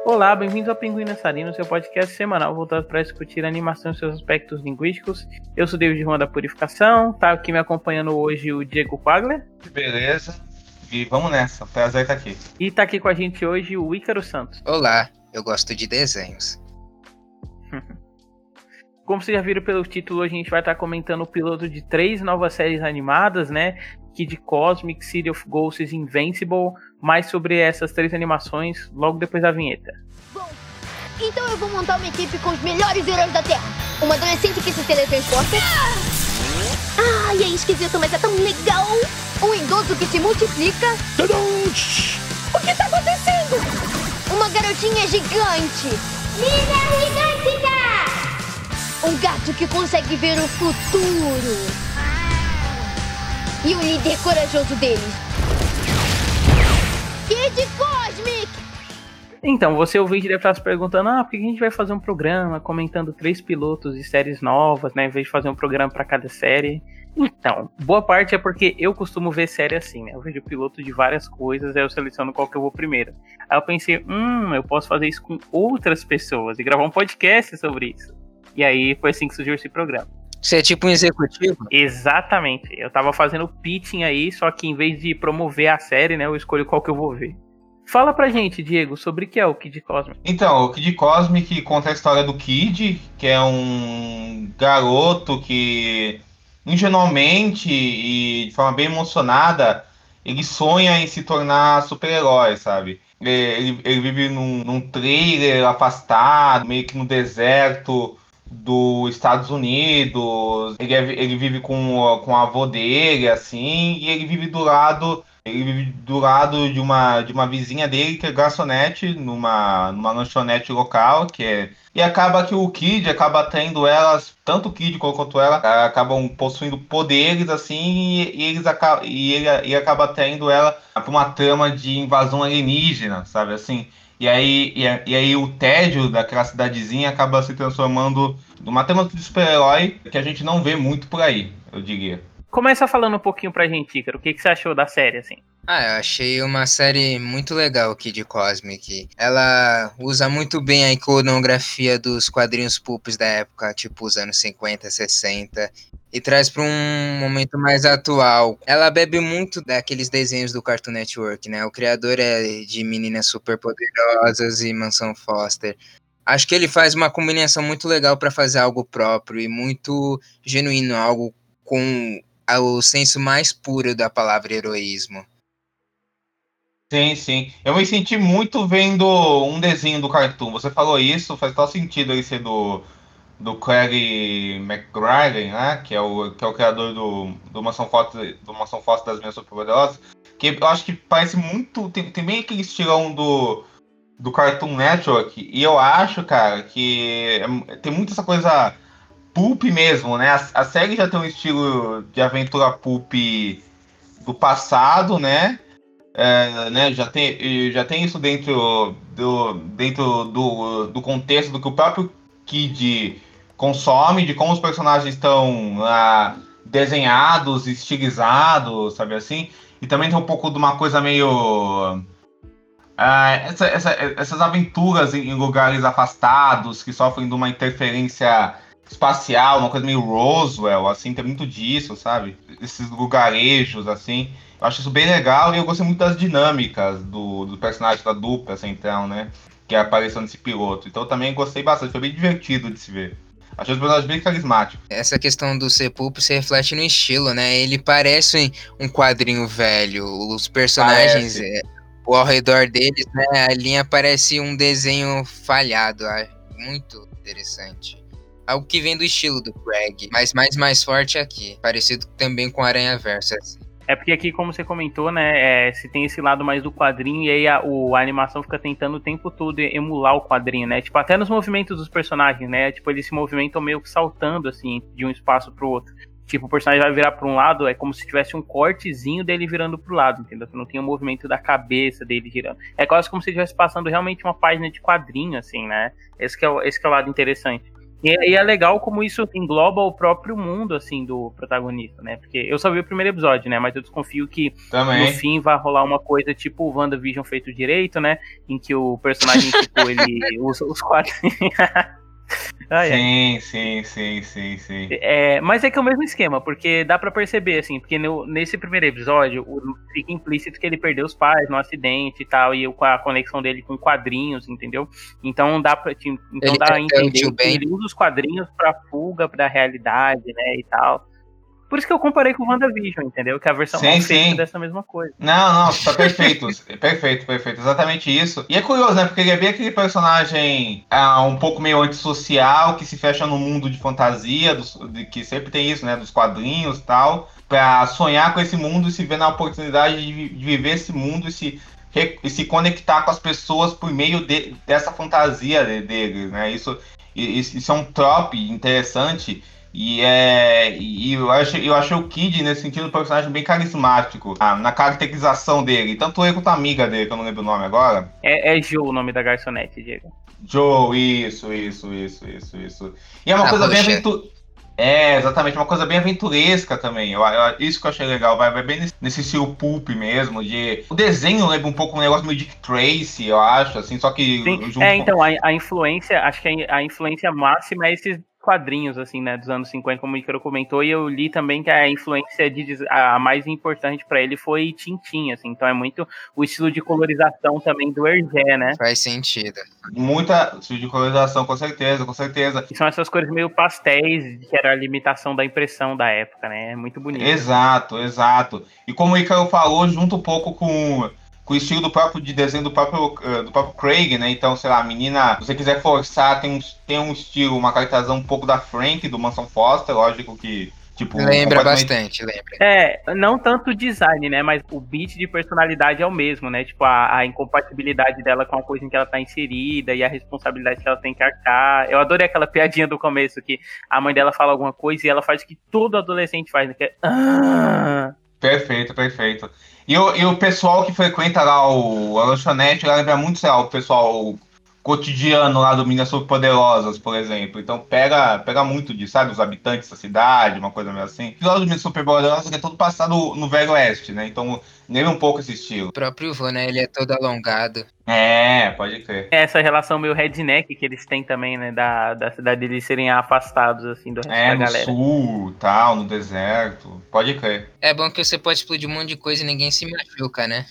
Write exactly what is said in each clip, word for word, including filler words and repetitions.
Olá, bem-vindos ao Pinguim Dançarino, seu podcast semanal voltado para discutir a animação e seus aspectos linguísticos. Eu sou o David Juan da Purificação, tá aqui me acompanhando hoje o Diego Pagler. Beleza, e vamos nessa, prazer estar aqui. E tá aqui com a gente hoje o Ícaro Santos. Olá, eu gosto de desenhos. Como vocês já viram pelo título, a gente vai estar comentando o piloto de três novas séries animadas, né? Kid Cosmic, City of Ghosts e Invincible. Mais sobre essas três animações logo depois da vinheta. Bom, então eu vou montar uma equipe com os melhores heróis da Terra. Uma adolescente que se teletransporta. Ai, é esquisito, mas é tão legal. Um idoso que se multiplica. O que tá acontecendo? Uma garotinha gigante. Líder gigântica! Um gato que consegue ver o futuro. E o líder corajoso deles. Kid Cosmic! Então, você ouvinte deve estar se perguntando, ah, por que a gente vai fazer um programa comentando três pilotos de séries novas, né, em vez de fazer um programa para cada série? Então, boa parte é porque eu costumo ver série assim, né, eu vejo piloto de várias coisas, aí eu seleciono qual que eu vou primeiro. Aí eu pensei, hum, eu posso fazer isso com outras pessoas e gravar um podcast sobre isso. E aí foi assim que surgiu esse programa. Você é tipo um executivo? Exatamente. Eu tava fazendo pitching aí, só que em vez de promover a série, né, eu escolho qual que eu vou ver. Fala pra gente, Diego, sobre o que é o Kid Cosmic. Então, o Kid Cosmic conta a história do Kid, que é um garoto que, ingenuamente e de forma bem emocionada, ele sonha em se tornar super-herói, sabe? Ele, ele vive num, num trailer afastado, meio que no deserto dos Estados Unidos. Ele, é, ele vive com, com a avó dele, assim, e ele vive do lado, ele vive do lado de uma, de uma vizinha dele, que é garçonete, numa, numa lanchonete local, que é... E acaba que o Kid acaba tendo elas, tanto o Kid quanto ela, acabam possuindo poderes, assim, e, e, eles acabam, e ele, ele acaba tendo ela para uma trama de invasão alienígena, sabe, assim... E aí, e, e aí o tédio daquela cidadezinha acaba se transformando numa tema de super-herói que a gente não vê muito por aí, eu diria. Começa falando um pouquinho pra gente, Ícaro. O que, que você achou da série, assim? Ah, eu achei uma série muito legal, Kid Cosmic. Ela usa muito bem a iconografia dos quadrinhos pulps da época, tipo os anos cinquenta, sessenta, e traz para um momento mais atual. Ela bebe muito daqueles desenhos do Cartoon Network, né? O criador é de Meninas Superpoderosas e Mansão Foster. Acho que ele faz uma combinação muito legal para fazer algo próprio e muito genuíno, algo com o senso mais puro da palavra heroísmo. Sim, sim. Eu me senti muito vendo um desenho do Cartoon. Você falou isso, faz tal sentido ele ser do, do Craig McGrady, né? Que é o, que é o criador do, do Mansão Foster, do Mansão Foster das Meninas Superpoderosas. Que eu acho que parece muito... Tem, tem bem aquele estilão do, do Cartoon Network. E eu acho, cara, que é, tem muito essa coisa pulp mesmo, né? A, a série já tem um estilo de aventura pulp do passado, né? É, né, já tem, já tem isso dentro do, dentro do, do contexto do que o próprio Kid consome, de como os personagens estão ah, desenhados, estilizados, sabe assim? E também tem um pouco de uma coisa meio... Ah, essa, essa, essas aventuras em, em lugares afastados, que sofrem de uma interferência espacial, uma coisa meio Roswell, assim, tem muito disso, sabe? Esses lugarejos, assim... Eu acho isso bem legal e eu gostei muito das dinâmicas do, do personagem da dupla central, né? Que apareceu nesse piloto. Então eu também gostei bastante, foi bem divertido de se ver. Achei os personagens bem carismáticos. Essa questão do ser pulp se reflete no estilo, né? Ele parece um quadrinho velho. Os personagens, é, ao redor deles, né? A linha parece um desenho falhado. Muito interessante. Algo que vem do estilo do Craig, mas mais mais forte aqui. Parecido também com Aranha-Verso, assim. É porque aqui, como você comentou, né, é, se tem esse lado mais do quadrinho, e aí a, o, a animação fica tentando o tempo todo emular o quadrinho, né, tipo, até nos movimentos dos personagens, né, tipo, eles se movimentam meio que saltando, assim, de um espaço pro outro. Tipo, o personagem vai virar pra um lado, é como se tivesse um cortezinho dele virando pro lado, entendeu? Você não tem o movimento da cabeça dele girando. É quase como se estivesse passando realmente uma página de quadrinho, assim, né, esse que é o, esse que é o lado interessante. E, e é legal como isso engloba o próprio mundo, assim, do protagonista, né? Porque eu só vi o primeiro episódio, né? Mas eu desconfio que Também. no fim vai rolar uma coisa tipo o WandaVision feito direito, né? Em que o personagem, tipo, ele usa os quadrinhos. Ah, é. Sim, sim, sim, sim, sim. É, mas é que é o mesmo esquema, porque dá pra perceber, assim, porque no, nesse primeiro episódio o, fica implícito que ele perdeu os pais no acidente e tal, e com a conexão dele com quadrinhos, entendeu? Então dá pra, então Ele dá a perdeu o entender tio que Ben. ele usa os quadrinhos pra fuga pra realidade, né, e tal. Por isso que eu comparei com o WandaVision, entendeu? Que é a versão Sim, mal feita sim. dessa mesma coisa. Não, não, tá perfeito. Perfeito, perfeito. Exatamente isso. E é curioso, né? Porque ele é bem aquele personagem ah, um pouco meio antissocial, que se fecha no mundo de fantasia, dos, de, que sempre tem isso, né? Dos quadrinhos e tal. Pra sonhar com esse mundo e se ver na oportunidade de, vi- de viver esse mundo e se, re- e se conectar com as pessoas por meio de- dessa fantasia de- dele, né? Isso, i- isso, isso é um trope interessante. E, é, e eu acho, eu acho o Kid, nesse sentido, um personagem bem carismático ah, na caracterização dele. Tanto ele quanto a amiga dele, que eu não lembro o nome agora. É, é Joe o nome da garçonete, Diego. Joe, isso, isso, isso, isso, isso. E é uma A coisa bem roxa. aventuresca. É, exatamente, uma coisa bem aventuresca também. Eu, eu- isso que eu achei legal, vai, vai bem nesse, nesse estilo pulp mesmo. De, o desenho lembra um pouco um negócio meio Dick Tracy, eu acho, assim, só que Sim, junto é, com. então, a, a influência, acho que a, a influência máxima é esses quadrinhos, assim, né, dos anos cinquenta, como o Icaro comentou, e eu li também que a influência de, des- a mais importante pra ele foi Tintin, assim, então é muito o estilo de colorização também do Hergé, né? Faz sentido. Muita de colorização, com certeza, com certeza. E são essas cores meio pastéis, que era a limitação da impressão da época, né? É muito bonito. Exato, exato. E como o Icaro falou, junto um pouco com, com o estilo do próprio de desenho do próprio, eh, do próprio Craig, né? Então, sei lá, a menina, se você quiser forçar, tem um, tem um estilo, uma caracterização um pouco da Frank, do Manson Foster, lógico que, tipo, Lembra completamente- bastante, lembra. É, não tanto o design, né? Mas o beat de personalidade é o mesmo, né? Tipo, a, a incompatibilidade dela com a coisa em que ela tá inserida e a responsabilidade que ela tem que arcar. Eu adorei aquela piadinha do começo, que a mãe dela fala alguma coisa e ela faz o que todo adolescente faz, né? Que é... "Ah". Perfeito, perfeito. E o, e o pessoal que frequenta lá o, a lanchonete, lá lembra muito, sei lá, o pessoal cotidiano lá do Minas Superpoderosas, por exemplo. Então pega, pega muito disso, sabe? Os habitantes da cidade, uma coisa meio assim. E lá do Minas Superpoderosas é todo passado no Velho Oeste, né? Então lembra um pouco esse estilo. O próprio vô, né? Ele é todo alongado. É, pode crer. É essa relação meio redneck que eles têm também, né? Da, da cidade deles serem afastados, assim, do resto É, da no galera. sul, tal, no deserto. Pode crer. É bom que você pode explodir um monte de coisa e ninguém se machuca, né?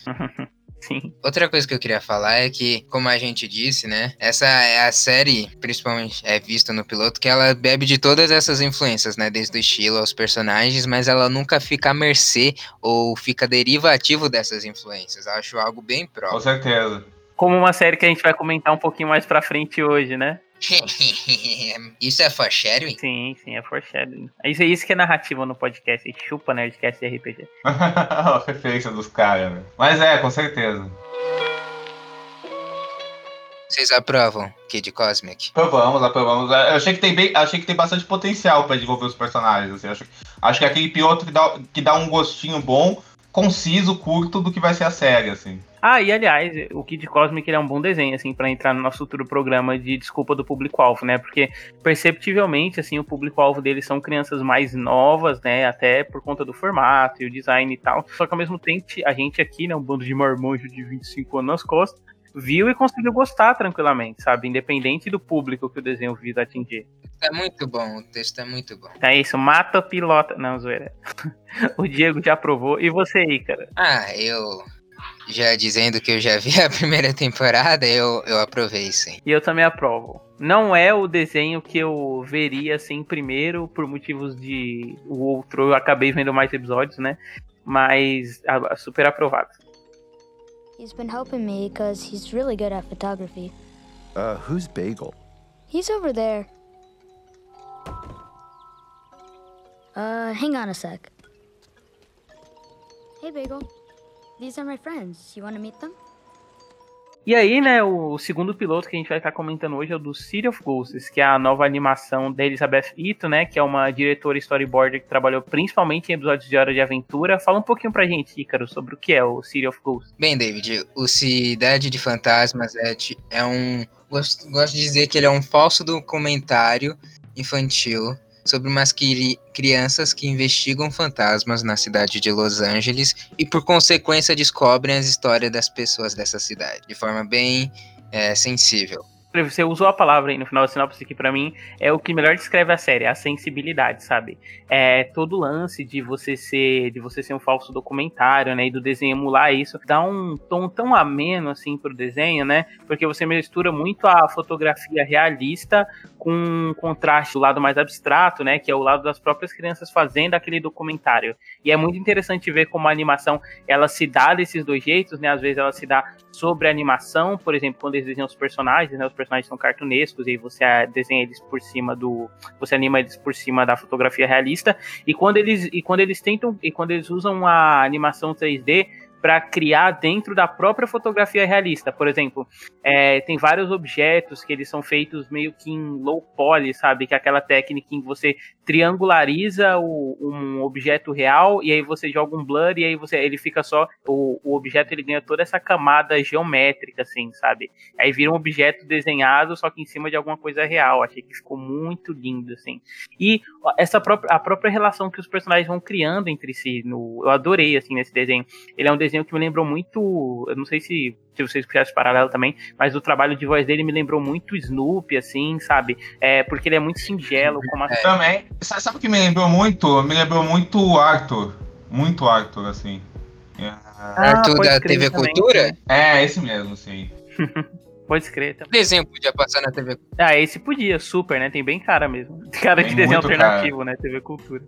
Sim. Outra coisa que eu queria falar é que, como a gente disse, né? Essa é a série, principalmente é vista no piloto, que ela bebe de todas essas influências, né? Desde o estilo aos personagens, mas ela nunca fica à mercê ou fica derivativo dessas influências. Eu acho algo bem Com próprio. certeza. Como uma série que a gente vai comentar um pouquinho mais pra frente hoje, né? Isso é foreshadowing? Sim, sim, é foreshadowing. Isso, isso que é narrativa no podcast. Chupa Nerdcast de R P G. A referência dos caras, né? Mas é, com certeza. Vocês aprovam Kid Cosmic? Aprovamos, aprovamos. Eu achei que tem, bem, achei que tem bastante potencial pra desenvolver os personagens. Assim. Acho, acho que é aquele piloto que dá, que dá um gostinho bom, conciso, curto do que vai ser a série, assim. Ah, e aliás, o Kid Cosmic ele é um bom desenho, assim, pra entrar no nosso futuro programa de desculpa do público-alvo, né? Porque, perceptivelmente, assim, o público-alvo deles são crianças mais novas, né? Até por conta do formato e o design e tal. Só que, ao mesmo tempo, a gente aqui, né? Um bando de marmanjo de vinte e cinco anos nas costas, viu e conseguiu gostar tranquilamente, sabe? Independente do público que o desenho visa atingir. É muito bom, o texto é muito bom. É isso, mata pilota. Não, zoeira. O Diego já aprovou. E você aí, cara? Ah, eu... Já dizendo que eu já vi a primeira temporada, eu, eu aprovei, sim. E eu também aprovo. Não é o desenho que eu veria assim primeiro, por motivos de o outro eu acabei vendo mais episódios, né? Mas a, a super aprovado. He's been helping me because he's really good at photography. Uh, who's Bagel? He's over there. Uh, hang on a sec. Hey, Bagel. These are my friends. You want to meet them? E aí, né, o segundo piloto que a gente vai estar comentando hoje é o do City of Ghosts, que é a nova animação da Elizabeth Ito, né, que é uma diretora storyboarder que trabalhou principalmente em episódios de Hora de Aventura. Fala um pouquinho pra gente, Ícaro, sobre o que é o City of Ghosts. Bem, David, o Cidade de Fantasmas é, é um... Gosto, gosto de dizer que ele é um falso documentário infantil sobre umas cri- crianças que investigam fantasmas na cidade de Los Angeles e, por consequência, descobrem as histórias das pessoas dessa cidade, de forma bem é, sensível. Você usou a palavra aí no final da sinopse, que pra mim é o que melhor descreve a série, a sensibilidade, sabe? É todo o lance de você ser de você ser um falso documentário, né? E do desenho emular isso, dá um tom tão ameno assim pro desenho, né? Porque você mistura muito a fotografia realista com um contraste do lado mais abstrato, né? Que é o lado das próprias crianças fazendo aquele documentário. E é muito interessante ver como a animação ela se dá desses dois jeitos, né? Às vezes ela se dá sobre a animação, por exemplo, quando eles desenham os personagens, né? Os personagens são cartunescos e você desenha eles por cima do, você anima eles por cima da fotografia realista. E quando eles e quando eles tentam e quando eles usam a animação três D para criar dentro da própria fotografia realista. Por exemplo, é, tem vários objetos que eles são feitos meio que em low poly, sabe? Que é aquela técnica em que você triangulariza o, um objeto real e aí você joga um blur e aí você, ele fica só... O, o objeto ele ganha toda essa camada geométrica, assim, sabe? Aí vira um objeto desenhado, só que em cima de alguma coisa real. Achei que ficou muito lindo, assim. E essa própria, a própria relação que os personagens vão criando entre si, no, eu adorei, assim, nesse desenho. Ele é um desenho que me lembrou muito, eu não sei se, se vocês fizeram esse paralelo também, mas o trabalho de voz dele me lembrou muito Snoopy, assim, sabe? É, porque ele é muito singelo. Como a... é. Também, sabe o que me lembrou muito? Me lembrou muito o Arthur, muito Arthur, assim. Ah, Arthur da T V também, Cultura? Sim. É, esse mesmo, sim. Pode escrever também. O desenho podia passar na T V Cultura. Ah, esse podia, super, né? Tem bem cara mesmo. Cara Tem de desenho muito alternativo, cara. né? T V Cultura.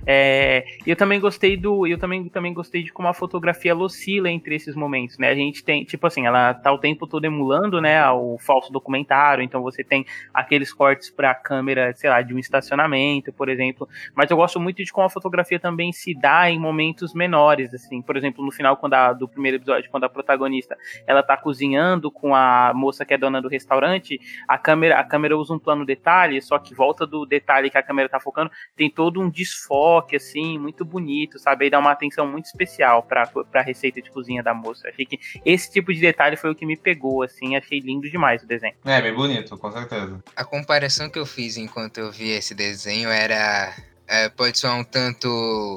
É, eu também gostei do. Eu também, também gostei de como a fotografia ela oscila entre esses momentos, né? A gente tem, tipo assim, ela tá o tempo todo emulando, né? O falso documentário. Então você tem aqueles cortes pra câmera, sei lá, de um estacionamento, por exemplo. Mas eu gosto muito de como a fotografia também se dá em momentos menores, assim. Por exemplo, no final quando a, do primeiro episódio, quando a protagonista ela tá cozinhando com a moça que é dona do restaurante, a câmera, a câmera usa um plano detalhe, só que volta do detalhe que a câmera tá focando, tem todo um desfoque, assim, muito bonito, sabe? Aí dá uma atenção muito especial pra, pra receita de cozinha da moça. Achei que esse tipo de detalhe foi o que me pegou, assim, achei lindo demais o desenho. É, bem bonito, com certeza. A comparação que eu fiz enquanto eu vi esse desenho era... É, pode soar um tanto...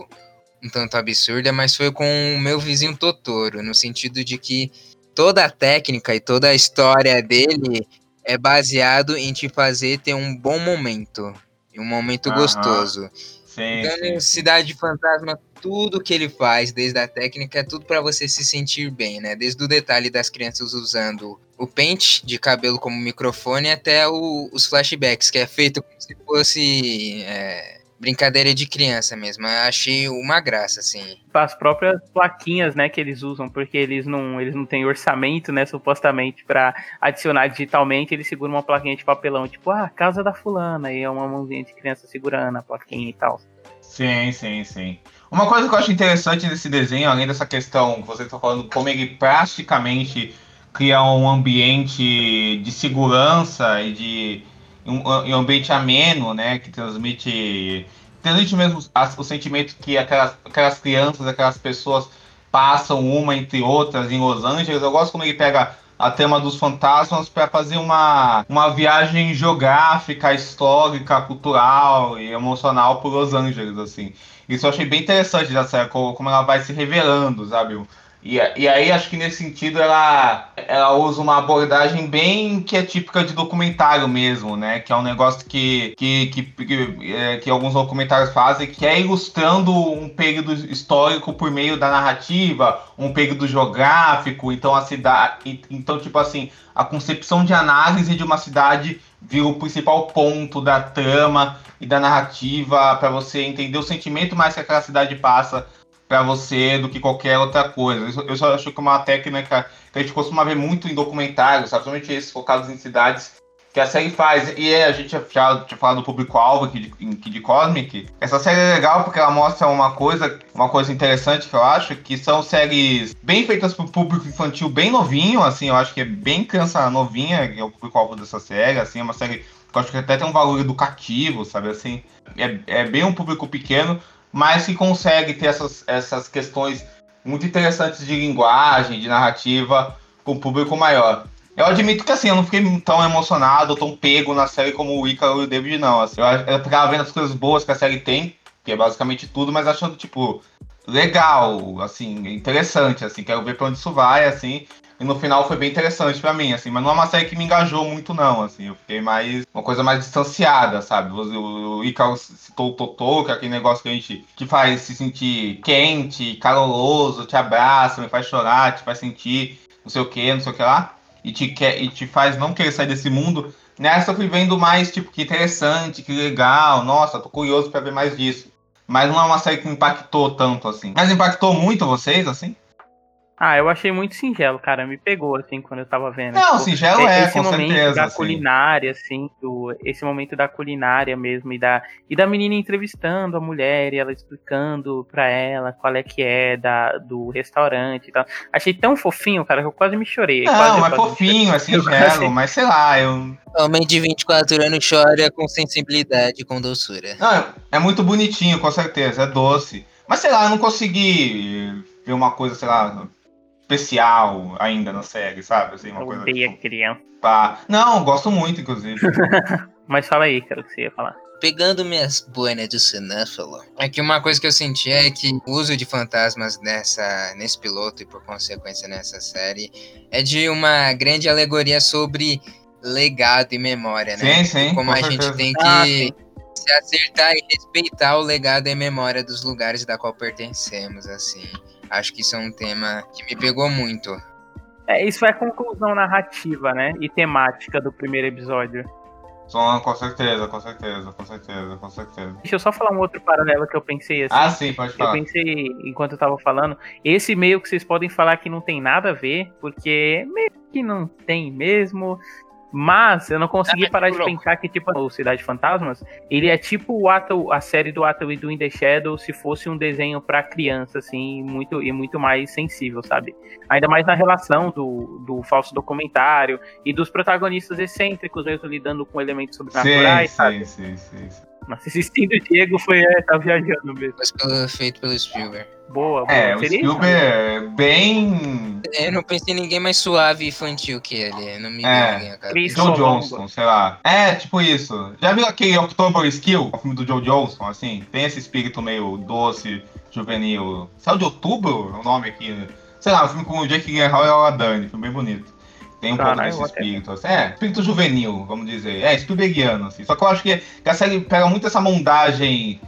um tanto absurda, mas foi com o meu vizinho Totoro, no sentido de que toda a técnica e toda a história dele é baseado em te fazer ter um bom momento, um momento Aham. gostoso. Sim, Então, sim. no Cidade Fantasma, tudo que ele faz, desde a técnica, é tudo pra você se sentir bem, né? Desde o detalhe das crianças usando o pente de cabelo como microfone até o, os flashbacks, que é feito como se fosse... É, brincadeira de criança mesmo. Eu achei uma graça, assim. As próprias plaquinhas, né, que eles usam, porque eles não, eles não têm orçamento, né, supostamente, pra adicionar digitalmente, eles seguram uma plaquinha de papelão, tipo, ah, casa da fulana, e é uma mãozinha de criança segurando a plaquinha e tal. Sim, sim, sim. Uma coisa que eu acho interessante desse desenho, além dessa questão que você está falando, como ele praticamente cria um ambiente de segurança e de um, um ambiente ameno, né, que transmite, transmite mesmo as, o sentimento que aquelas, aquelas crianças, aquelas pessoas passam uma entre outras em Los Angeles. Eu gosto como ele pega a tema dos fantasmas para fazer uma, uma viagem geográfica, histórica, cultural e emocional por Los Angeles, assim. Isso eu achei bem interessante da série, como ela vai se revelando, sabe? E, e aí acho que nesse sentido ela, ela usa uma abordagem bem que é típica de documentário mesmo, né? Que é um negócio que, que, que, que, é, que alguns documentários fazem, que é ilustrando um período histórico por meio da narrativa, um período geográfico, então a cidade. Então, tipo assim, a concepção de análise de uma cidade vira o principal ponto da trama e da narrativa para você entender o sentimento mais que aquela cidade passa para você do que qualquer outra coisa. Isso, eu só acho que é uma técnica que a gente costuma ver muito em documentários, sabe? Principalmente esses focados em cidades, que a série faz. E é, a gente já tinha falado do público-alvo aqui de, aqui de Cosmic. Essa série é legal porque ela mostra uma coisa, uma coisa interessante que eu acho, que são séries bem feitas para o público infantil, bem novinho, assim, eu acho que é bem criança novinha, que é o público-alvo dessa série, assim, é uma série que eu acho que até tem um valor educativo, sabe, assim, é, é bem um público pequeno, mas que consegue ter essas, essas questões muito interessantes de linguagem, de narrativa, com o público maior. Eu admito que assim, eu não fiquei tão emocionado, tão pego na série como o Ícaro e o David, não. Assim, eu, eu tava vendo as coisas boas que a série tem, que é basicamente tudo, mas achando, tipo, legal, assim, interessante, assim, quero ver pra onde isso vai, assim. E no final foi bem interessante pra mim, assim, mas não é uma série que me engajou muito, não, assim. Eu fiquei mais, uma coisa mais distanciada, sabe? O, o Ícaro citou o Totô, que é aquele negócio que a gente, que faz se sentir quente, caloroso, te abraça, me faz chorar, te faz sentir não sei o que, não sei o que lá. E te, quer, e te faz não querer sair desse mundo. Nessa eu fui vendo mais, tipo, que interessante, que legal, nossa, tô curioso pra ver mais disso. Mas não é uma série que me impactou tanto, assim. Mas impactou muito vocês, assim? Ah, eu achei muito singelo, cara. Me pegou, assim, quando eu tava vendo. Não, Tipo, singelo é, esse com momento certeza, da assim. culinária, assim, do, esse momento da culinária mesmo, e da, e da menina entrevistando a mulher, e ela explicando pra ela qual é que é da, do restaurante e tal. Achei tão fofinho, cara, que eu quase me chorei. Não, quase, é quase me fofinho, chorei. é singelo, quase... mas sei lá, eu... Homem de vinte e quatro anos chora com sensibilidade, com doçura. Não, é, é muito bonitinho, com certeza, é doce. Mas sei lá, eu não consegui ver uma coisa, sei lá, especial ainda na série, sabe? Assim, uma Eu coisa odeio a tipo, criança. pá. Não, gosto muito, inclusive. Mas fala aí, cara, o que você ia falar. Pegando minhas boinas de cinéfilo, é que uma coisa que eu senti é que o uso de fantasmas nessa, nesse piloto e por consequência nessa série é de uma grande alegoria sobre legado e memória, né? Sim, sim, E como com a certeza. gente tem Ah, que sim. se acertar e respeitar o legado e memória dos lugares da qual pertencemos, assim. Acho que isso é um tema que me pegou muito. É, isso é a conclusão narrativa, né? E temática do primeiro episódio. Som, com certeza, com certeza, com certeza, com certeza. Deixa eu só falar um outro paralelo que eu pensei assim. Ah, sim, pode Eu falar. pensei, enquanto eu tava falando, esse meio que vocês podem falar que não tem nada a ver, porque meio que não tem mesmo. Mas eu não consegui Ah, parar de louco. pensar que, tipo, o Cidade Fantasmas, ele é tipo o Atom, a série do Atom e do In The Shadow se fosse um desenho pra criança, assim, muito, e muito mais sensível, sabe? Ainda mais na relação do, do falso documentário e dos protagonistas excêntricos mesmo lidando com elementos Sim, sobrenaturais, sabe? sim, sim, sim, sim. Nossa, assistindo o Diego foi, é, tá viajando mesmo. Mas pelo- feito pelo Spielberg. Boa, boa. É, o Seria Spielberg isso, é bem... Eu não pensei em ninguém mais suave e infantil que ele. Não me É. veio ninguém a cabeça. Chris Joe Colombo. Johnston, sei lá. É, tipo isso. Já viu aquele October Skill, o filme do Joe Johnston, assim? Tem esse espírito meio doce, juvenil. Saiu de outubro? É o nome aqui. Né? Sei lá, um filme com o Jake Gyllenhaal e a Laura Dern, filme bem bonito. Tem um Caralho, pouco desse eu até- espírito. Assim. É, espírito juvenil, vamos dizer. É, Spielbergiano, assim. Só que eu acho que, que a série pega muito essa mondagem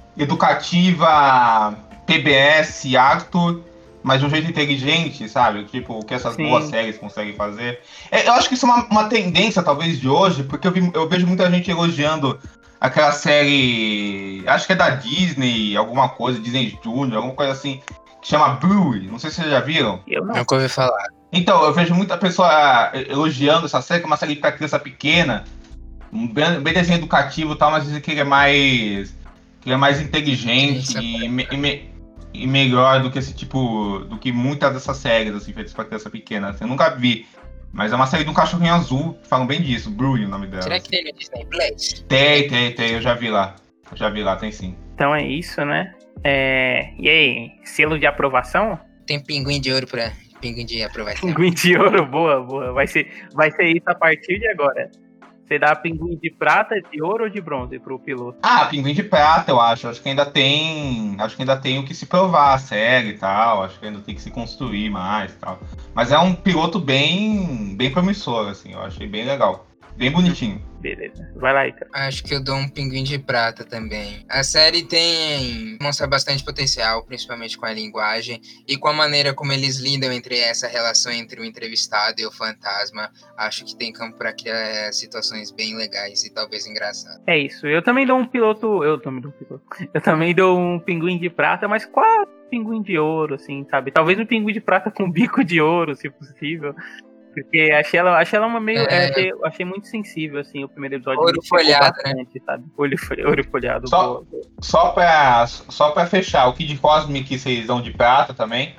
educativa, P B S, Arthur, mas de um jeito inteligente, sabe? Tipo, o que essas Sim. boas séries conseguem fazer. É, eu acho que isso é uma, uma tendência, talvez, de hoje, porque eu, vi- eu vejo muita gente elogiando aquela série, acho que é da Disney, alguma coisa, Disney Junior, alguma coisa assim, que chama Bluey. Não sei se vocês já viram. Eu não. Nunca ouvi falar. Então, eu vejo muita pessoa elogiando essa série, que é uma série pra criança pequena, um bem, bem desenho educativo e tal, mas dizem que ele é mais, que ele é mais inteligente Sim, e, me- e me- e melhor do que esse tipo, do que muitas dessas séries, assim, feitas pra criança pequena. Assim, eu nunca vi, mas é uma série de um cachorrinho azul, que falam bem disso, Bluey, o nome dela. Será que tem no Disney Plus? Tem, tem, tem, eu já vi lá. Eu já vi lá, tem sim. Então é isso, né? É... E aí, selo de aprovação? Tem pinguim de ouro pra pinguim de aprovação. Pinguim de ouro, boa, boa. Vai ser, vai ser isso a partir de agora. Você dá pinguim de prata, de ouro ou de bronze pro piloto? Ah, Pinguim de Prata, eu acho. Acho que ainda tem. Acho que ainda tem o que se provar a série e tal. Acho que ainda tem que se construir mais e tal. Mas é um piloto bem. bem promissor, assim. Eu achei bem legal. Bem bonitinho. Beleza. Vai lá, Icaro. Acho que eu dou um pinguim de prata também. A série tem mostra bastante potencial, principalmente com a linguagem e com a maneira como eles lidam entre essa relação entre o entrevistado e o fantasma. Acho que tem campo para criar situações bem legais e talvez engraçadas. É isso. Eu também dou um piloto. Eu também dou um piloto. Eu também dou um pinguim de prata, mas quase um pinguim de ouro, assim, sabe? Talvez um pinguim de prata com bico de ouro, se possível. Porque achei ela, achei ela uma meio. É. Achei, achei muito sensível, assim, o primeiro episódio. Ouro me chegou folhado, bastante, sabe? Olho, fo- ouro folhado. Só- Boa, boa. Só pra, só pra fechar, o Kid Cosmic vocês dão de prata também?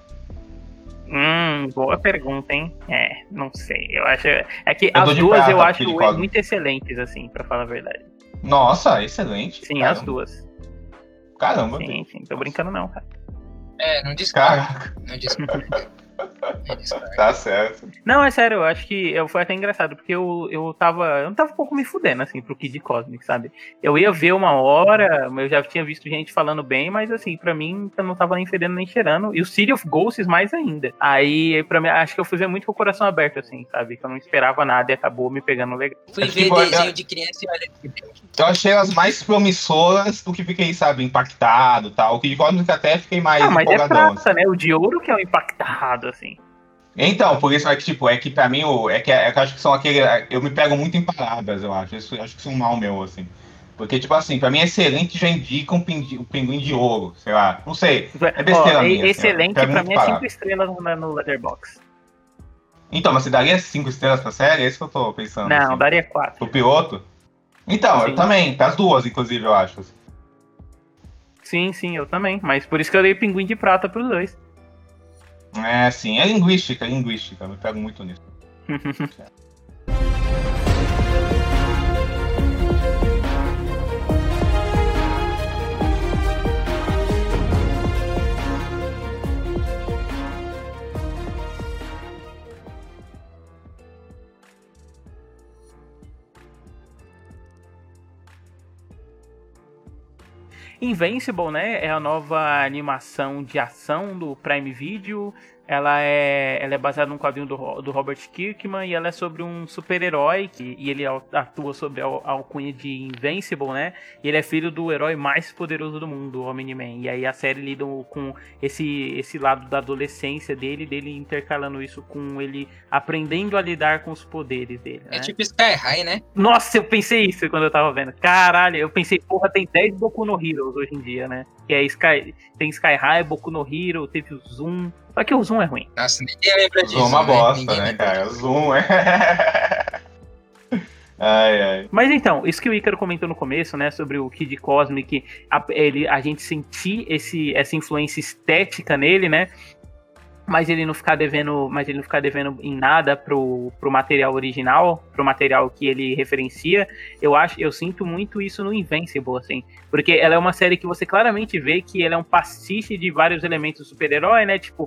Hum, boa pergunta, hein? É, não sei. Eu acho. É que Eu as dou de duas prata, eu acho Kid Cosmic. muito excelentes, assim, pra falar a verdade. Nossa, excelente. Sim, Caramba. as duas. Caramba. Sim, sim. Tô brincando, não, cara. É, não discordo. Caraca. Não discordo. Tá certo. Não, é sério, eu acho que eu, foi até engraçado, porque eu, eu tava. Eu tava um pouco me fudendo, assim, pro Kid Cosmic, sabe? Eu ia ver uma hora, eu já tinha visto gente falando bem, mas assim, pra mim eu não tava nem fedendo nem cheirando. E o City of Ghosts mais ainda. Aí, pra mim, acho que eu fui ver muito com o coração aberto, assim, sabe? Que eu não esperava nada e acabou me pegando legal. Fui É ver tipo, desenho eu- de criança e olha que Eu achei elas mais promissoras do que fiquei, sabe, impactado e tal. O Kid Cosmic até fiquei mais Ah, mas é empolgadão. prata, né? O de ouro que é o impactado, assim. Então, por isso é que, tipo, é que pra mim, o- é que, é que eu acho que são aquele. Eu me pego muito em palavras, eu acho. Isso, eu acho que isso é um mal meu, assim. Porque, tipo assim, pra mim, excelente já indica um pinguim, um pinguim de ouro, sei lá. Não sei. É besteira Ó, minha. excelente, assim, eu pra pego mim muito é cinco palavras. estrelas no, no Letterboxd. Então, mas você daria cinco estrelas pra série? É isso que eu tô pensando. Não, assim. daria quatro. Pro piloto? Então, eu Sim. também. Pras duas, inclusive, eu acho. assim. Sim, sim, eu também. Mas por isso que eu dei pinguim de prata pros dois. É, sim. É linguística, é linguística. Eu me pego muito nisso. Invincible, né, é a nova animação de ação do Prime Video. Ela é, ela é baseada num quadrinho do, Ro- do Robert Kirkman e ela é sobre um super-herói que, e ele au- atua sobre a, a alcunha de Invincible, né? E ele é filho do herói mais poderoso do mundo, o Omni-Man. E aí a série lida com esse, esse lado da adolescência dele, dele intercalando isso com ele aprendendo a lidar com os poderes dele, né? é tipo Sky High, né? Nossa, eu pensei isso quando eu tava vendo. Caralho, eu pensei, porra, tem dez Boku no Heroes hoje em dia, né? Que é Sky, tem Sky High, Boku no Hero, teve o Zoom. Só que o Zoom é ruim. Nossa, ninguém lembra disso. Zoom é uma né? bosta, Ninguém né, lembra cara? disso. Zoom é. Ai, ai. Mas então, isso que o Ícaro comentou no começo, né, sobre o Kid Cosmic, a, ele, a gente sentir esse, essa influência estética nele, né? Mas ele não ficar devendo, mas ele não ficar devendo em nada pro, pro material original, pro material que ele referencia. Eu acho, eu sinto muito isso no Invincible, assim, porque ela é uma série que você claramente vê que ela é um pastiche de vários elementos do super-herói, né? Tipo,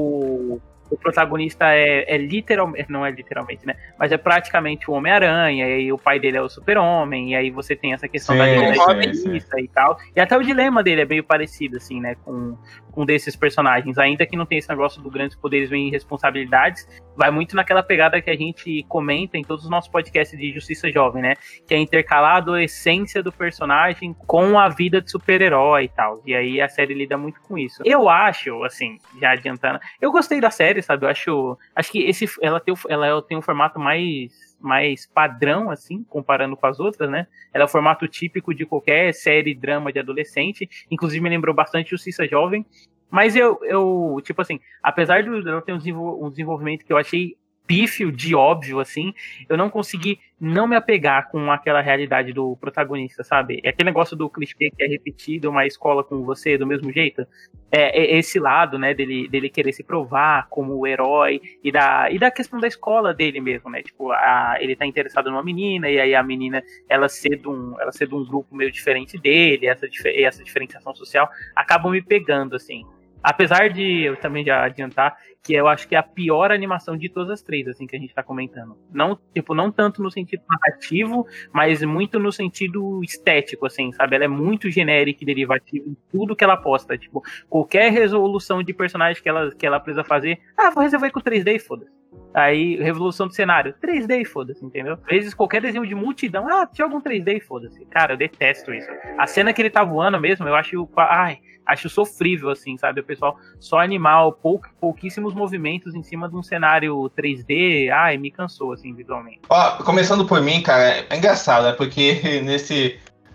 o O protagonista é, é literalmente, não é literalmente, né? Mas é praticamente o Homem-Aranha, e aí o pai dele é o Super-Homem, e aí você tem essa questão Sim, da sim, justiça e tal. E até o dilema dele é meio parecido, assim, né? Com, com desses personagens. Ainda que não tenha esse negócio do grandes poderes vem responsabilidades, vai muito naquela pegada que a gente comenta em todos os nossos podcasts de Justiça Jovem, né? Que é intercalar a adolescência do personagem com a vida de super-herói e tal. E aí a série lida muito com isso. Eu acho, assim, já adiantando, eu gostei da série, sabe? Eu acho, acho que esse, ela, tem, ela tem um formato mais, mais padrão, assim, comparando com as outras, né? Ela é o formato típico de qualquer série drama de adolescente. Inclusive me lembrou bastante Justiça Jovem. Mas eu, eu tipo assim, apesar de ela ter um, desenvol- um desenvolvimento que eu achei pífio de óbvio, assim, eu não consegui não me apegar com aquela realidade do protagonista, sabe? É aquele negócio do clichê que é repetido, uma escola com você do mesmo jeito. É, é esse lado, né, dele, dele querer se provar como o herói e da, e da questão da escola dele mesmo, né? Tipo, a, ele tá interessado numa menina e aí a menina, ela ser de um, ela ser de um grupo meio diferente dele, essa, essa diferenciação social, acabam me pegando, assim. Apesar de, eu também já adiantar, que eu acho que é a pior animação de todas as três, assim, que a gente tá comentando. Não, tipo, não tanto no sentido narrativo, mas muito no sentido estético, assim, sabe? Ela é muito genérica e derivativa em tudo que ela posta. Tipo, qualquer resolução de personagem que ela, que ela precisa fazer, ah, vou resolver com três D e foda-se. Aí, revolução do cenário, três D e foda-se, entendeu? Às vezes, qualquer desenho de multidão, ah, joga um três D e foda-se. Cara, eu detesto isso. A cena que ele tá voando mesmo, eu acho, ai, acho sofrível, assim, sabe? O pessoal só animal, pou, pouquíssimos movimentos em cima de um cenário três D, ai, me cansou, assim, visualmente. Ó, começando por mim, cara, é engraçado, né? Porque nesse...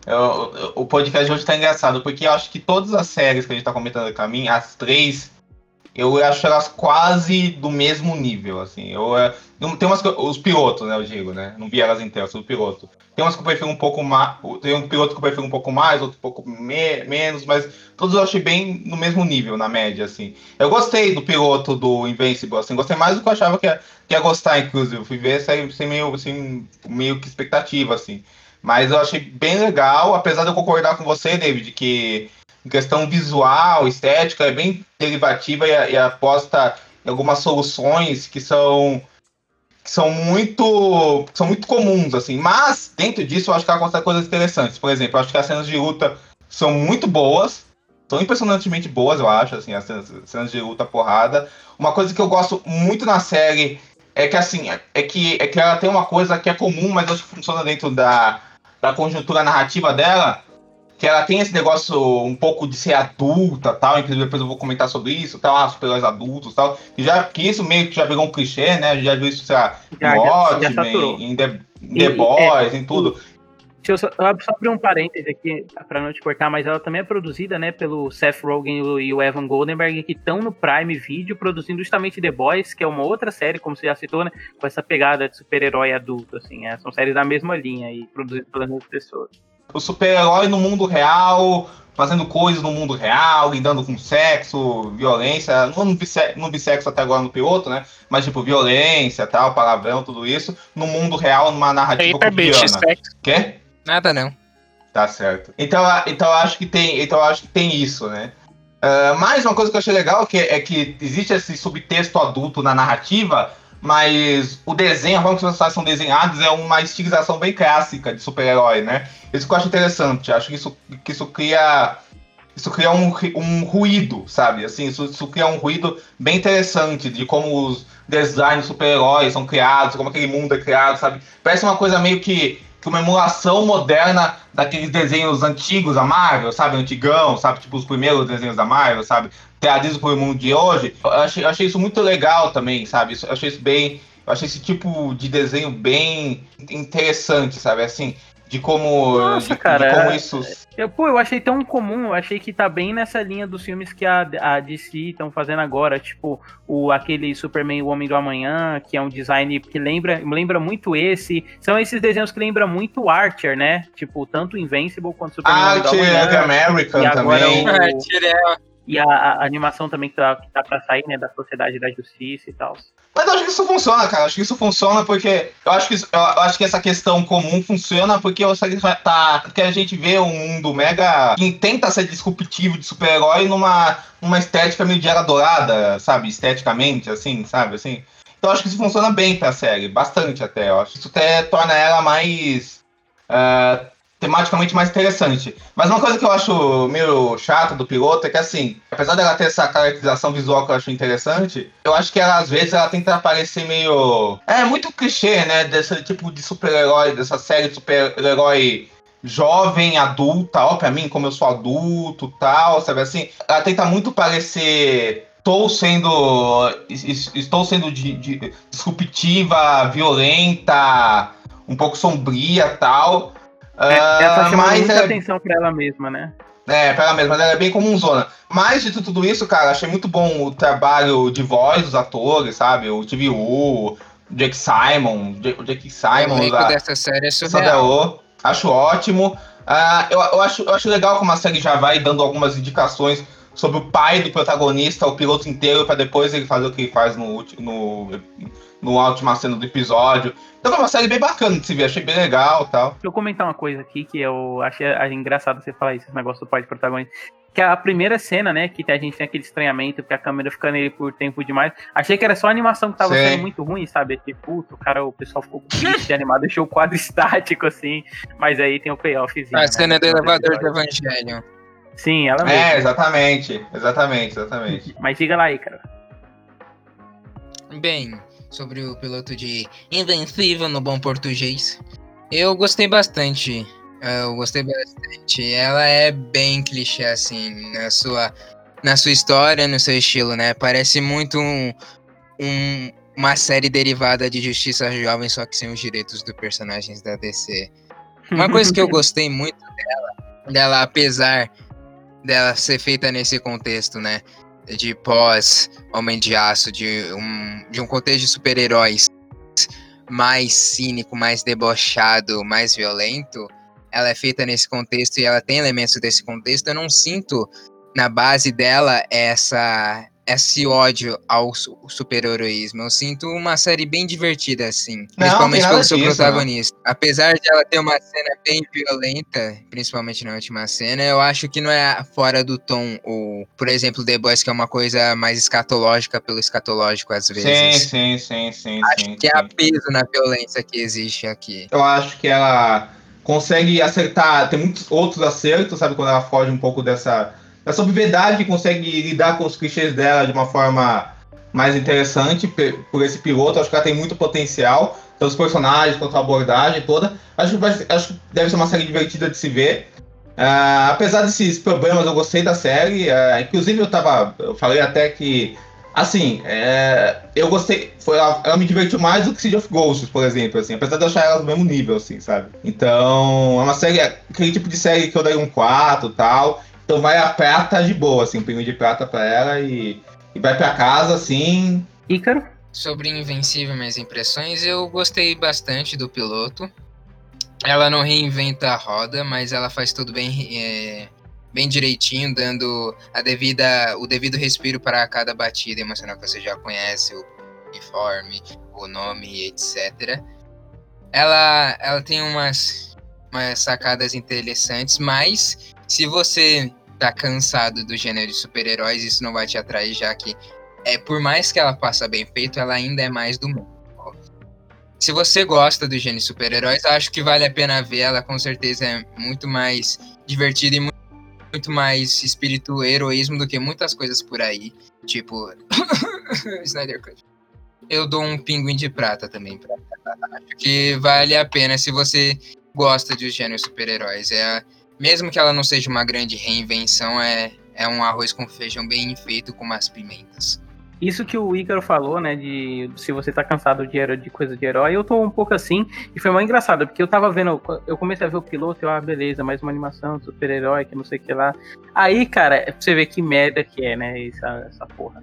O, o podcast de hoje tá engraçado, porque eu acho que todas as séries que a gente tá comentando aqui a mim, as três... Eu acho elas quase do mesmo nível, assim. Eu, tem umas, os pilotos, né, eu digo, né? Não vi elas inteiras, o piloto. Tem umas que eu prefiro um pouco mais. Tem um piloto que eu prefiro um pouco mais, outro um pouco me, menos, mas todos eu achei bem no mesmo nível, na média, assim. Eu gostei do piloto do Invincible, assim, gostei mais do que eu achava que ia, que ia gostar, inclusive. Fui ver sem, sem meio, assim, meio que expectativa, assim. Mas eu achei bem legal, apesar de eu concordar com você, David, que em questão visual, estética, é bem derivativa e, a, e aposta em algumas soluções que são que são muito são muito comuns, assim. Mas, dentro disso, eu acho que ela consegue coisas interessantes. Por exemplo, eu acho que as cenas de luta são muito boas. São impressionantemente boas, eu acho, assim, as cenas, cenas de luta porrada. Uma coisa que eu gosto muito na série é que, assim, é que, é que ela tem uma coisa que é comum, mas acho que funciona dentro da, da conjuntura narrativa dela, que ela tem esse negócio um pouco de ser adulta, tal, inclusive depois eu vou comentar sobre isso, tal, ah, super-heróis adultos, tal, e já, que isso meio que já virou um clichê, né, a gente já viu isso, sei lá, em Já, já, já Watchmen, saturou. em The, em E- The e- Boys, é, em tudo. Deixa eu só, só abrir um parêntese aqui, pra não te cortar, mas ela também é produzida, né, pelo Seth Rogen e o Evan Goldenberg, que estão no Prime Video produzindo justamente The Boys, que é uma outra série, como você já citou, né, com essa pegada de super-herói adulto, assim, é, são séries da mesma linha e produzidas pelas mesmas pessoas. O super-herói no mundo real, fazendo coisas no mundo real, lidando com sexo, violência. Não, não, vi, não vi sexo até agora no piloto, né? Mas, tipo, violência, tal, palavrão, tudo isso, no mundo real, numa narrativa Eita, bicho, cotidiana. sexo. Quê? Nada não. Tá certo. Então, então, eu acho que tem, então eu acho que tem isso, né? Uh, mais uma coisa que eu achei legal que, é que existe esse subtexto adulto na narrativa, mas o desenho, a forma que os personagens são desenhados é uma estilização bem clássica de super-herói, né? Isso que eu acho interessante. Acho que isso, que isso cria, isso cria um, um ruído, sabe? Assim, isso, isso cria um ruído bem interessante de como os designs de super-heróis são criados, como aquele mundo é criado, sabe? Parece uma coisa meio que, que uma emulação moderna daqueles desenhos antigos da Marvel, sabe? Antigão, sabe? Tipo os primeiros desenhos da Marvel, sabe? Trazidos para o mundo de hoje. Eu achei, eu achei isso muito legal também, sabe? Eu achei isso bem... Eu achei esse tipo de desenho bem interessante, sabe? Assim, de como... Nossa, de, cara, de como isso... Eu, pô, eu achei tão comum, eu achei que tá bem nessa linha dos filmes que a, a D C estão fazendo agora, tipo o, aquele Superman, o Homem do Amanhã, que é um design que lembra, lembra muito esse, são esses desenhos que lembram muito o Archer, né, tipo, tanto Invincible quanto Superman, o Homem do Archer, Amanhã, American e agora também. o, e a, a animação também que tá, que tá pra sair, né, da Sociedade da Justiça e tal. Mas eu acho que isso funciona, cara. Acho que isso funciona porque. Eu acho que, isso, eu acho que essa questão comum funciona porque, tá, porque a gente vê um mundo mega. Que tenta ser disruptivo de super-herói numa, numa estética meio de era dourada, sabe? Esteticamente, assim, sabe? Assim. Então eu acho que isso funciona bem pra série. Bastante até. Eu acho que isso até torna ela mais. Uh, tematicamente mais interessante. Mas uma coisa que eu acho meio chata do piloto é que, assim, apesar dela ter essa caracterização visual que eu acho interessante, eu acho que ela, às vezes, ela tenta parecer meio... É, muito clichê, né, desse tipo de super-herói, dessa série de super-herói jovem, adulta, ó, pra mim, como eu sou adulto e tal, sabe assim? Ela tenta muito parecer... Estou sendo... Estou sendo de, de, disruptiva, violenta, um pouco sombria e tal... É, ela tá chamando mas muita é, atenção pra ela mesma, né? É, pra ela mesma, ela é bem comunzona. Mas de tudo isso, cara, achei muito bom o trabalho de voz dos atores, sabe? O T V U, o Jake Simon, o Jake Simon, O elenco a, dessa série é surreal. Sadao, acho ótimo. Uh, eu, eu, acho, eu acho legal como a série já vai dando algumas indicações sobre o pai do protagonista, o piloto inteiro, pra depois ele fazer o que ele faz no, no, no última cena do episódio. Então foi uma série bem bacana de se ver, achei bem legal e tal. Deixa eu comentar uma coisa aqui que eu achei, achei engraçado você falar isso, esse negócio do pai de protagonista. Que a primeira cena, né, que a gente tem aquele estranhamento, porque a câmera fica nele por tempo demais. Achei que era só a animação que tava Sim. sendo muito ruim, sabe? Tipo, puto, o cara, o pessoal ficou triste, animado, deixou o quadro estático, assim. Mas aí tem o payoffzinho. A né, cena do no elevador do episódio. Evangelho. Sim, ela mesma. É, exatamente, exatamente, exatamente. Mas diga lá aí, cara. Bem, sobre o piloto de Invencível no bom português, eu gostei bastante. Eu gostei bastante. Ela é bem clichê, assim, na sua, na sua história, no seu estilo, né? Parece muito um, um, uma série derivada de Justiça Jovem, só que sem os direitos dos personagens da D C. Uma coisa que eu gostei muito dela, dela, apesar dela ser feita nesse contexto, né? De pós-Homem de Aço, de um, de um contexto de super-heróis mais cínico, mais debochado, mais violento, ela é feita nesse contexto e ela tem elementos desse contexto. Eu não sinto na base dela essa, esse ódio ao su- super-heroísmo. Eu sinto uma série bem divertida, assim. Não, Principalmente tem nada pelo seu disso, protagonista. Apesar de ela ter uma cena bem violenta, principalmente na última cena, eu acho que não é fora do tom. Ou, por exemplo, The Boys, que é uma coisa mais escatológica pelo escatológico, às Sim, vezes. sim, sim, sim, Acho sim, que sim. há peso na violência que existe aqui. Eu acho que ela consegue acertar, tem muitos outros acertos, sabe? Quando ela foge um pouco dessa, dessa obviedade, consegue lidar com os clichês dela de uma forma mais interessante pe- por esse piloto. Acho que ela tem muito potencial, tanto os personagens quanto a abordagem toda. Acho que, vai, acho que deve ser uma série divertida de se ver. Ah, apesar desses problemas, eu gostei da série. Ah, inclusive, eu tava. Eu falei até que. Assim, é, eu gostei. Foi, ela, ela me divertiu mais do que City of Ghosts, por exemplo. Assim, apesar de eu achar ela do mesmo nível, assim, sabe? Então, é uma série. Aquele tipo de série que eu daria um quatro e tal. Então, vai a prata de boa, assim, um pinguim de prata pra ela e, e vai pra casa, assim. Ícaro? Sobre Invencível, minhas impressões, eu gostei bastante do piloto. Ela não reinventa a roda, mas ela faz tudo bem, é, bem direitinho, dando a devida, o devido respiro para cada batida emocional que você já conhece, o uniforme, o nome, etcétera. Ela, ela tem umas, umas sacadas interessantes, mas se você tá cansado do gênero de super-heróis, isso não vai te atrair, já que é, por mais que ela faça bem feito, ela ainda é mais do mundo. Se você gosta do gênero de super-heróis, acho que vale a pena ver. Ela com certeza é muito mais divertida e muito, muito mais espírito heroísmo do que muitas coisas por aí. Tipo, Snyder Cut. Eu dou um pinguim de prata também pra ela. Acho que vale a pena se você gosta de gênero super-heróis. É, mesmo que ela não seja uma grande reinvenção, é, é um arroz com feijão bem feito com umas pimentas. Isso que o Ícaro falou, né, de se você tá cansado de, hero- de coisa de herói, eu tô um pouco assim, e foi mais engraçado, porque eu tava vendo, eu comecei a ver o piloto, eu, ah, beleza, mais uma animação de super-herói, que não sei o que lá. Aí, cara, pra você ver que merda que é, né, essa, essa porra.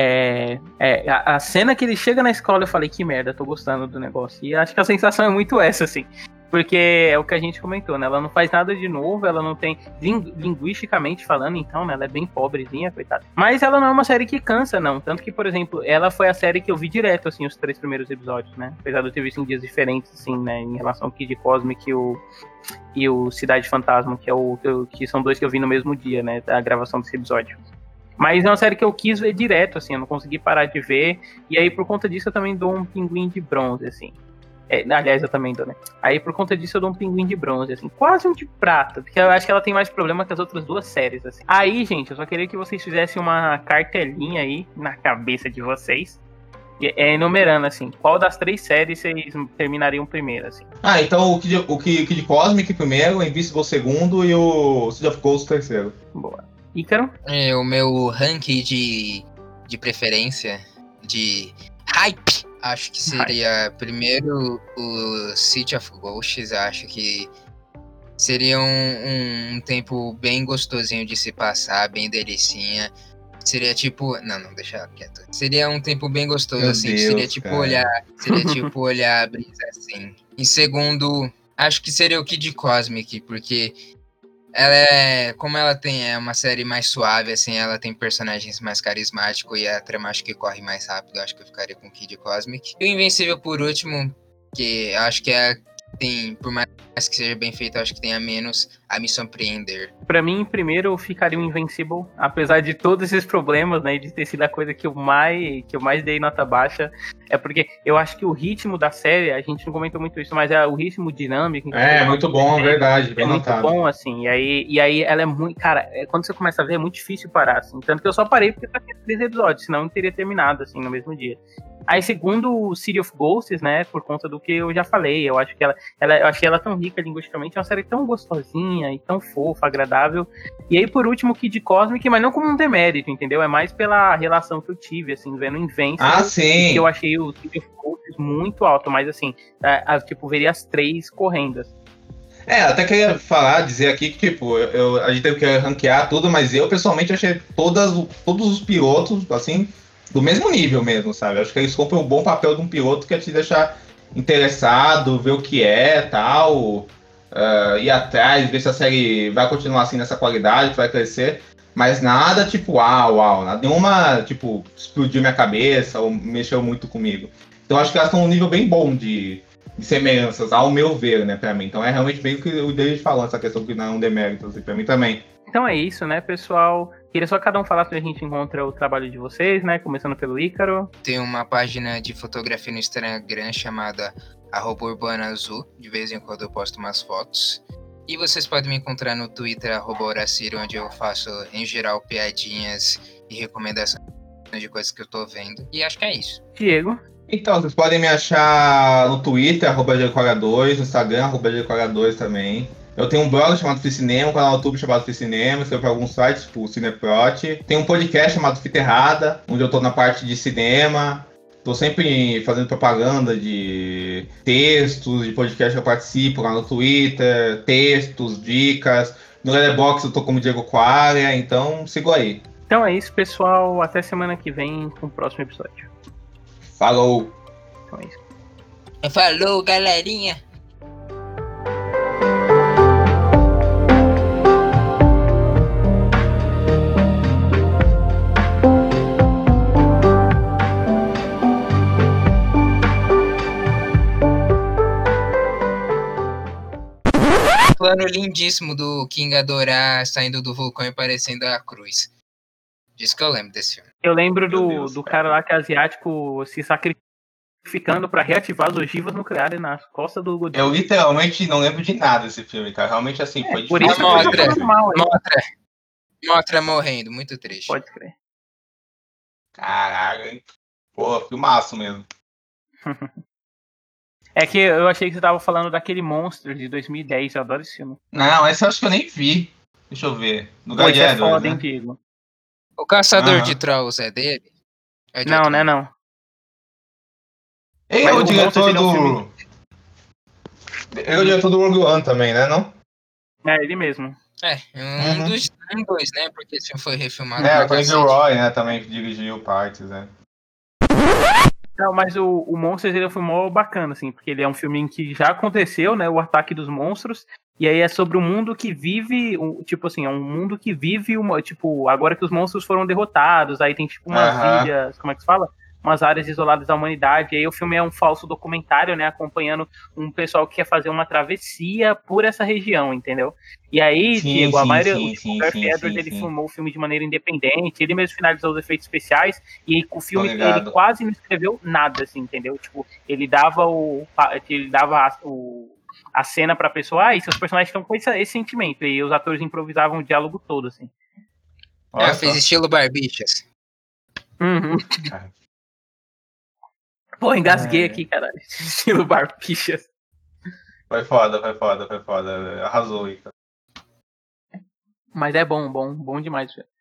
É, é, a, a cena que ele chega na escola, eu falei, que merda, tô gostando do negócio. E acho que a sensação é muito essa, assim. Porque é o que a gente comentou, né? Ela não faz nada de novo, ela não tem, ling- linguisticamente falando, então, né? Ela é bem pobrezinha, coitada. Mas ela não é uma série que cansa, não. Tanto que, por exemplo, ela foi a série que eu vi direto, assim, os três primeiros episódios, né? Apesar de eu ter visto em dias diferentes, assim, né? Em relação ao Kid Cosmic e o, e o Cidade Fantasma, que, é o, que, eu- que são dois que eu vi no mesmo dia, né? Da gravação desse episódio. Mas é uma série que eu quis ver direto, assim, eu não consegui parar de ver. E aí, por conta disso, eu também dou um pinguim de bronze, assim. É, aliás, eu também dou, né? Aí, por conta disso, eu dou um pinguim de bronze, assim. Quase um de prata, porque eu acho que ela tem mais problema que as outras duas séries, assim. Aí, gente, eu só queria que vocês fizessem uma cartelinha aí na cabeça de vocês. É, enumerando, assim, qual das três séries vocês terminariam primeiro, assim. Ah, então o Kid, o Kid, Kid Cosmic primeiro, o Invincible segundo e o City of Ghosts terceiro. Boa. Ícaro? É, o meu ranking de, de preferência, de hype, acho que seria primeiro o City of Ghosts. Acho que seria um, um, um tempo bem gostosinho de se passar, bem delicinha. Seria tipo... Não, não, deixa quieto. Seria um tempo bem gostoso, Meu assim. Deus, seria tipo cara. olhar... Seria tipo olhar a brisa, assim. Em segundo, acho que seria o Kid Cosmic, porque... Ela é, como ela tem é uma série mais suave, assim, ela tem personagens mais carismáticos e a trama acho que corre mais rápido, acho que eu ficaria com Kid Cosmic. E o Invencível por último, que acho que é, tem, por mais que seja bem feito, acho que tem a menos a me surpreender. Pra mim, primeiro, ficaria o Invincible, apesar de todos esses problemas, né, de ter sido a coisa que eu mais, que eu mais dei nota baixa, é porque eu acho que o ritmo da série, a gente não comentou muito isso, mas é o ritmo dinâmico. É, muito bom, é verdade, bem É muito notado. bom, assim, e aí, e aí ela é muito, cara, é, quando você começa a ver, é muito difícil parar, assim, tanto que eu só parei porque tá três episódios, senão eu não teria terminado, assim, no mesmo dia. Aí, segundo o City of Ghosts, né, por conta do que eu já falei, eu acho que ela, ela eu achei ela tão rica linguisticamente, é uma série tão gostosinha e tão fofa, agradável. E aí, por último, Kid Cosmic, mas não como um demérito, entendeu? É mais pela relação que eu tive, assim, vendo Invincible, Ah, sim. que eu achei o City of Ghosts muito alto, mas assim, a, a, tipo, veria as três correndo, assim. É, até queria falar, dizer aqui que, tipo, eu, eu- a gente teve que ranquear tudo, mas eu, pessoalmente, achei todas, todos os pilotos, assim, do mesmo nível mesmo, sabe? Acho que eles cumprem um bom papel de um piloto que é te deixar interessado, ver o que é, tal, uh, ir atrás, ver se a série vai continuar assim nessa qualidade, vai crescer. Mas nada tipo, uau, uau, nada, nenhuma, tipo, explodiu minha cabeça ou mexeu muito comigo. Então acho que elas estão num nível bem bom de, de semelhanças, ao meu ver, né, pra mim. Então é realmente bem o que o David falou, essa questão que não é um demérito, assim, pra mim também. Então é isso, né, pessoal? Queria só cada um falar se a gente encontra o trabalho de vocês, né? Começando pelo Ícaro. Tem uma página de fotografia no Instagram chamada arroba Urbana Azul. De vez em quando eu posto umas fotos. E vocês podem me encontrar no Twitter, arroba Horaciro, onde eu faço, em geral, piadinhas e recomendações de coisas que eu tô vendo. E acho que é isso. Diego. Então, vocês podem me achar no Twitter, arroba Jericoga dois, no Instagram, arroba Jericoga dois também. Eu tenho um blog chamado Free Cinema, um canal no YouTube chamado Free Cinema, escrevo para alguns sites, tipo o Cineprot. Tem um podcast chamado Fita Errada, onde eu tô na parte de cinema. Tô sempre fazendo propaganda de textos, de podcast que eu participo lá no Twitter, textos, dicas. No Letterboxd eu tô como Diego Qualia, então sigo aí. Então é isso, pessoal. Até semana que vem com o próximo episódio. Falou! Então é isso. Falou, galerinha! Plano lindíssimo do King Ghidorah saindo do vulcão e aparecendo a cruz. Disso que eu lembro desse filme. Eu lembro do, Deus, do cara. cara lá que é asiático se sacrificando pra reativar as ogivas nucleares nas costas do Godzilla. Eu literalmente não lembro de nada desse filme, cara. Realmente assim, É, foi por difícil. isso que eu tô Mothra. falando mal aí. Mothra. Mothra morrendo, muito triste. Pode crer. Caralho, hein? Pô, filmaço mesmo. É que eu achei que você tava falando daquele Monster de dois mil e dez. Eu adoro esse filme. Não, esse eu acho que eu nem vi. Deixa eu ver. No Pô, isso é Gladiador, foda, né? hein, Diego? O Caçador Aham. de Trolls é dele? É de Não, outro né, mundo? não. Ele é Mas o o diretor Monsters, ele é um do... Ele é o diretor do Rogue One também, né, não? É ele mesmo. É, um Uhum. dos um, dois, né? Porque esse filme foi refilmado É, pra o Tony cacete. Gilroy, né, também dirigiu partes, né? Não, mas o, o Monsters ele é um filme mó bacana, assim, porque ele é um filme em que já aconteceu, né, o ataque dos monstros, e aí é sobre um mundo que vive, um, tipo assim, é um mundo que vive, uma, tipo, agora que os monstros foram derrotados, aí tem tipo umas Aham. ilhas, como é que se fala? Umas áreas isoladas da humanidade, e aí o filme é um falso documentário, né, acompanhando um pessoal que quer fazer uma travessia por essa região, entendeu? E aí, Sim, Diego, a sim, maioria, sim, o tipo, sim, Garth sim, Edwards, sim, ele sim. filmou o filme de maneira independente, ele mesmo finalizou os efeitos especiais, e o filme, Tô ligado. ele quase não escreveu nada, assim, entendeu? Tipo, ele dava o ele dava a, o, a cena pra pessoa, ah, e seus personagens estão com esse, esse sentimento, e os atores improvisavam o diálogo todo, assim. Olha É, só. fez estilo Barbichas. Uhum. Cara. Pô, engasguei É. aqui, caralho. Estilo Barbichas. Foi foda, foi foda, foi foda. Arrasou aí, cara. Mas é bom, bom, bom demais, velho.